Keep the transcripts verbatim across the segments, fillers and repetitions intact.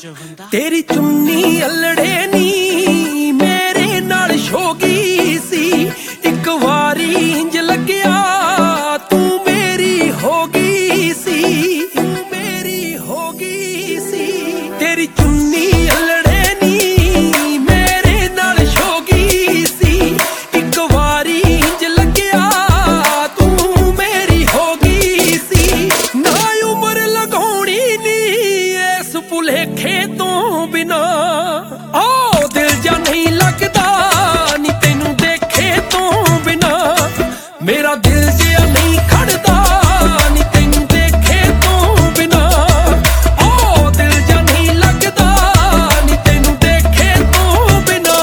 तेरी चुन्नी अल्लड़े नी मेरे नाल शोगी सी, एक वारी इंज लग्या तू मेरी होगी सी, तू मेरी होगी सी। तेरी चुन्नी अल्लड़े नी मेरे नाल शोगी सी, एक वारी इंज लग्या तू मेरी होगी सी। ना उम्र लगाउणी नी इस भुलेखे तो बिना, ओ दिल जा नहीं लगदा नी तैनू देखे तो बिना, मेरा दिल जिया नहीं खड़दा नी तैनू देखे तो बिना, ओ दिल जा नहीं लगदा नी तैनू देखे तो बिना।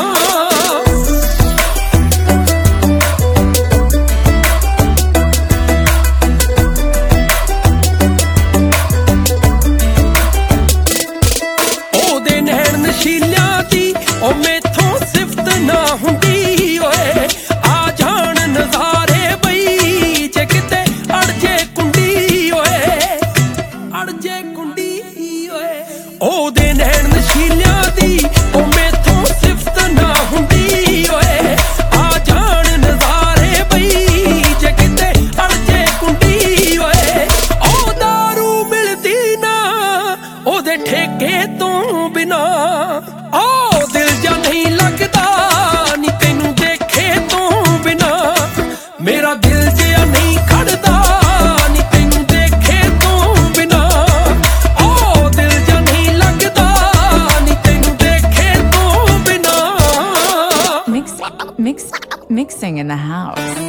ओदे नैन नशीलियां दी ओ मैथों सिफत ना हुंदी ओए, आ जान नज़ारे बई जे किते अड़ जे कुंडी ओए, अड़ जे कुंडी ओए। ओदे नैन नशीलियां दी ओ मैथों सिफत ना हुंदी ओए, आ जान नज़ारे बई जे किते अड़ जे कुंडी ओए। ओ दारू मिलदी ना ओदे ठेके तो बिना, ओ दिल जा नहीं लगदा नी तैनू देखे तो बिना, मेरा दिल जिया नहीं खड़दा नी तैनू देखे तो बिना, ओ दिल जा नहीं लगदा नी तैनू देखे तो बिना। Mix, mix, mixing in the house.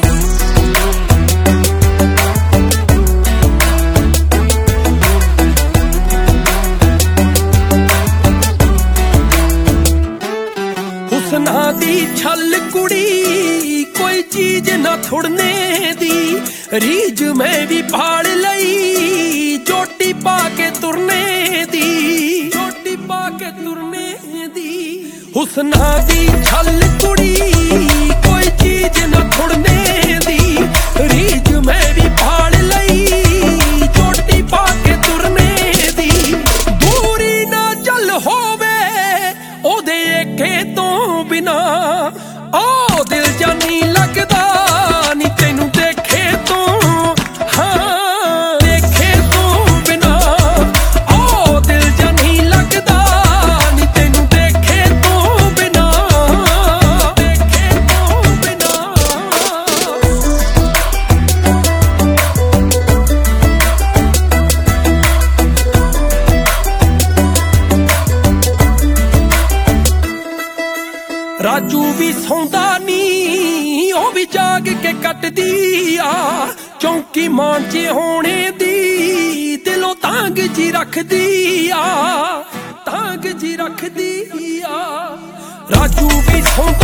हुस्ना दी छल कुड़ी कोई चीज ना थुड़ने दी, रीज मैं भी पाड़ लई चोटी पा के तुरने दी, चोटी पा के तुरने दी। हुस्ना दी छल कुड़ी कोई चीज ना थुड़ने दी, रीज मैं भी पाड़ लई चोटी पा के तुरने दी। दूरी ना चल होवे ओदे एके तो बिना, ओ दिल जा नहीं लगदा नी तैनू देखे तो, हाँ देखे तो बिना, ओ दिल जा नहीं लगदा नी तैनू देखे तो बिना, देखे तो बिना। राजू भी सौंदा नी ओ भी जाग के कटदी आ, चौंकी मान च होने दी दिलों तांग जी रखदी आ, तांग जी रखदी आ। राजू भी सौंदा